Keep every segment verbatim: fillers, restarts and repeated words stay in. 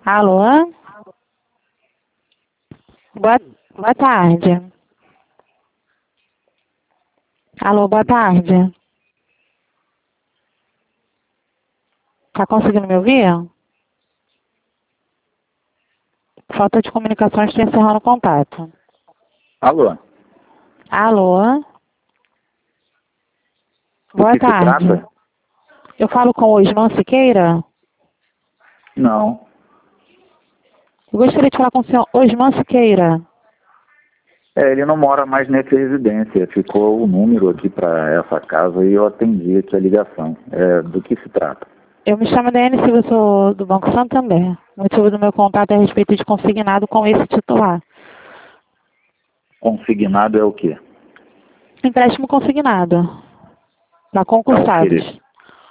Alô? Boa, boa tarde. Alô, boa tarde. Tá conseguindo me ouvir? Falta de comunicações, estou encerrando o contato. Alô? Alô? Do Boa que se tarde. trata? Eu falo com o Osman Siqueira? Não. Eu gostaria de falar com o senhor Osman Siqueira. É, ele não mora mais nessa residência. Ficou o número aqui para essa casa e eu atendi aqui a ligação. É, do que se trata? Eu me chamo Daiane Silva, sou do Banco Santander. O motivo do meu contato é a respeito de consignado com esse titular. Consignado é o quê? Empréstimo consignado. Para Para concursados. oferecer,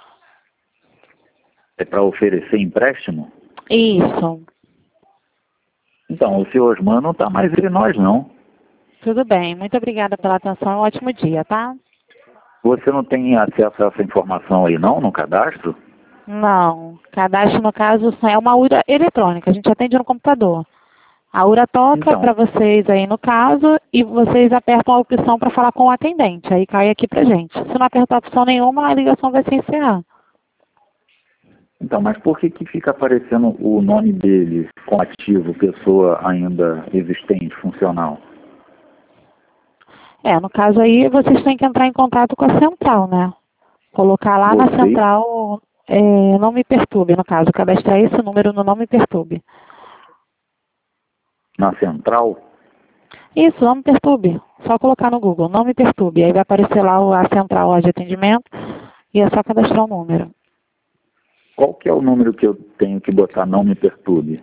é para oferecer empréstimo? Isso. Então, o senhor Osman não está mais entre nós, não. Tudo bem. Muito obrigada pela atenção. Um ótimo dia, tá? Você não tem acesso a essa informação aí, não, no cadastro? Não. Cadastro, no caso, é uma URA eletrônica. A gente atende no computador. A URA toca Então, para vocês aí no caso e vocês apertam a opção para falar com o atendente. Aí cai aqui pra gente. Se não apertar opção nenhuma, a ligação vai se encerrar. então, mas por que que fica aparecendo o nome dele como ativo, pessoa ainda existente, funcional? É, no caso aí, vocês têm que entrar em contato com a central, né? Colocar lá na Você? central, é, não me perturbe, no caso, cadastrar esse número no não me perturbe. Na central? Isso, não me perturbe. Só colocar no Google, não me perturbe. Aí vai aparecer lá o- a central lá de atendimento e é só cadastrar o número. Qual que é o número que eu tenho que botar não me perturbe?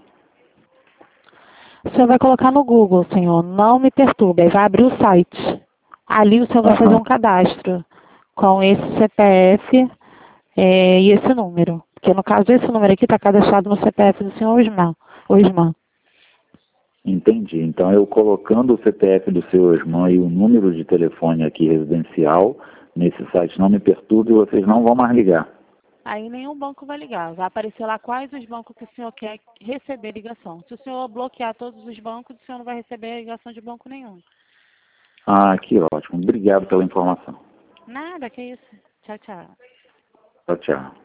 O senhor vai colocar no Google, senhor, não me perturbe. Aí vai abrir o site. Ali o senhor vai fazer Aham. um cadastro com esse C P F é, e esse número. Porque no caso esse número aqui está cadastrado no C P F do senhor Osman. Osman. Entendi. Então eu colocando o C P F do seu irmão e o número de telefone aqui residencial nesse site não me perturbe, vocês não vão mais ligar. Aí nenhum banco vai ligar. Vai aparecer lá quais os bancos que o senhor quer receber ligação. Se o senhor bloquear todos os bancos, o senhor não vai receber ligação de banco nenhum. Ah, que ótimo. Obrigado pela informação. Nada, que isso. Tchau, tchau. Tchau, tchau.